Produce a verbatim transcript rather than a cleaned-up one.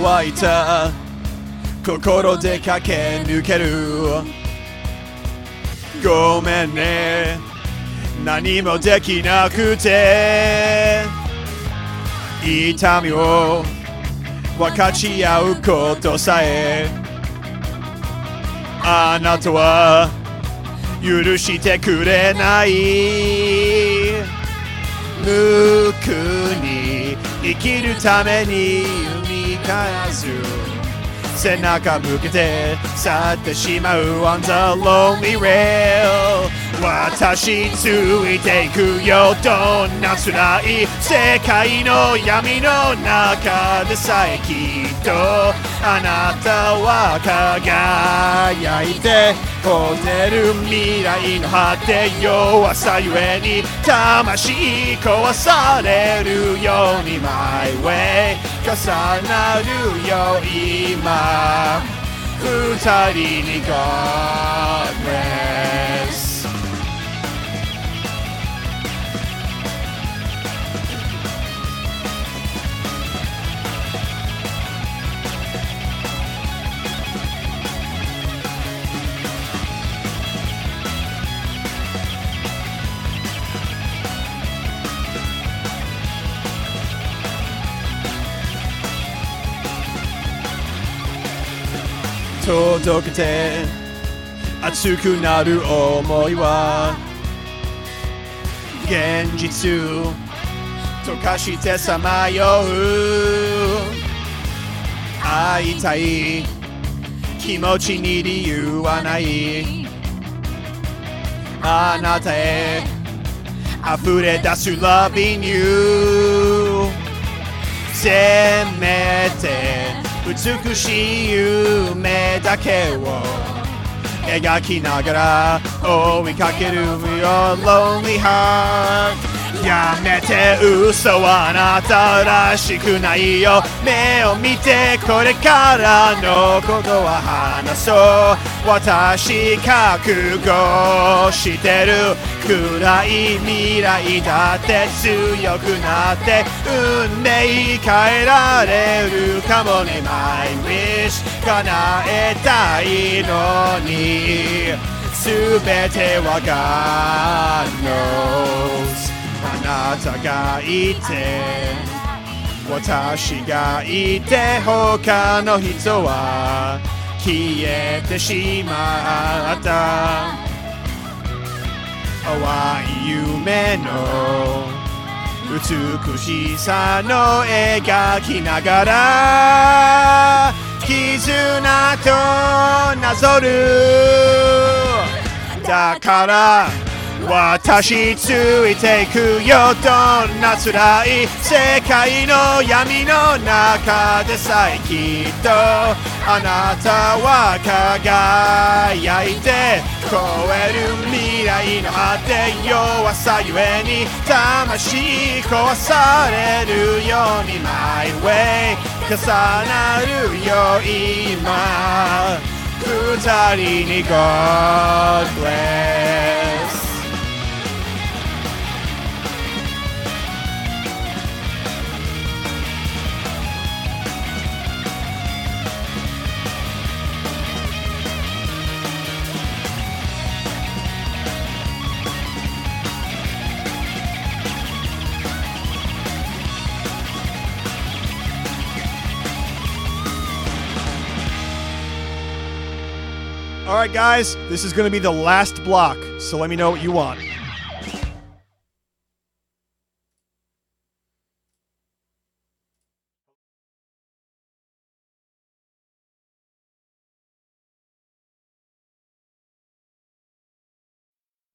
乾いた心で駆け抜ける。ごめんね、何もできなくて。痛みを分かち合うことさえあなたは許してくれない。無垢に生きるために海からず背中向けて去ってしまう On the lonely rail。 私ついていくよ、どんな辛い世界の闇の中でさえきっとあなたは輝いてほてる未来の果て。弱さゆえに魂壊されるように My way 重なるよ今二人に God bless。届けて熱くなる想いは現実溶かしてさまよう。会いたい気持ちに理由はない。あなたへ溢れ出す Loving you。 せめて美しい夢だけを描きながら追いかける Your lonely heart。 やめて、嘘はあなたらしくないよ。目を見てこれからのことは話そう。私覚悟してる。暗い未来だって強くなって運命変えられるかもね。 My wish 叶えたいのに全ては God knows。 あなたがいて私がいて他の人は消えてしまった。淡い夢の美しさの描きながら絆となぞる。だから私ついていくよ、どんな辛い世界の闇の中でさえきっとあなたは輝いて超える未来の果て。弱さゆえに魂壊されるように My way 重なるよ今二人に God bless。All right, guys, this is going to be the last block, so let me know what you want.